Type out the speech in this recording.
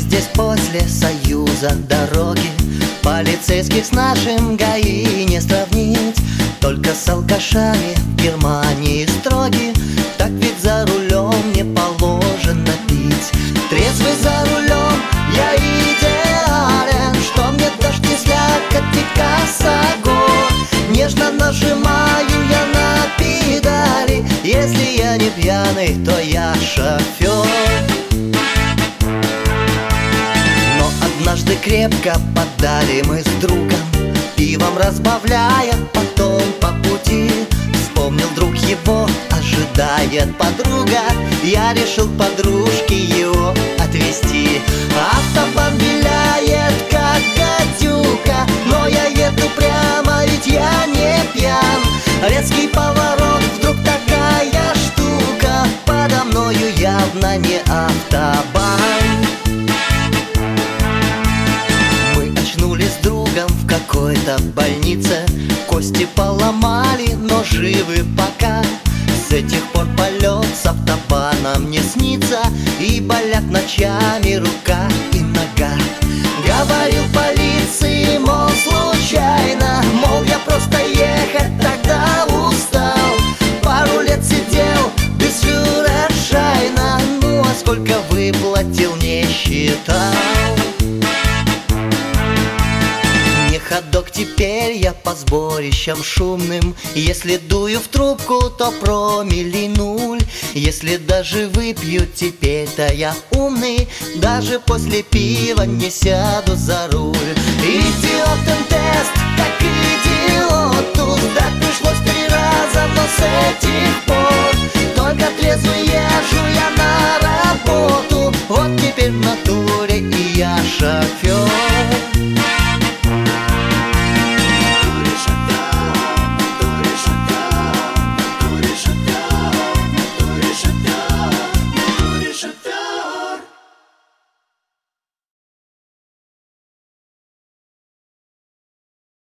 здесь после Союза дороги, полицейских с нашим ГАИ не сравнить. Только с алкашами в Германии строги, так ведь за рулем не положено пить. Трезвый за рулем я идеален, что мне дождь не слякоть и косогор. Нежно нажимаю я на педали, если я не пьяный, то я шофер. Но однажды крепко поддали мы с другом, пивом разбавляя потом по пути. Вспомнил друг, его ожидает подруга, я решил подружке его отвезти. Автобан виляет, как гадюка, но я еду прямо, ведь я не пьян. Резкий поворот, вдруг такая штука, подо мною явно не автобан. Мы очнулись с другом в какой-то больнице, кости поломали, но живы пока. С этих пор полет с автобаном не снится, и болят ночами рука и нога. Говорил полиции, мол, случайно, мол, я просто ехать тогда устал. Пару лет сидел без фюрершайна, ну а сколько выплатил, не считал. Не ходок теперь я по сборищам шумным, если дую в трубку, то промилле нуль. Если даже выпью, теперь-то я умный, даже после пива не сяду за руль. Идиотен тест, как идиоту, сдать пришлось 3 раза, но с этих пор только трезвый езжу я на работу. Вот теперь в натуре и я шофер.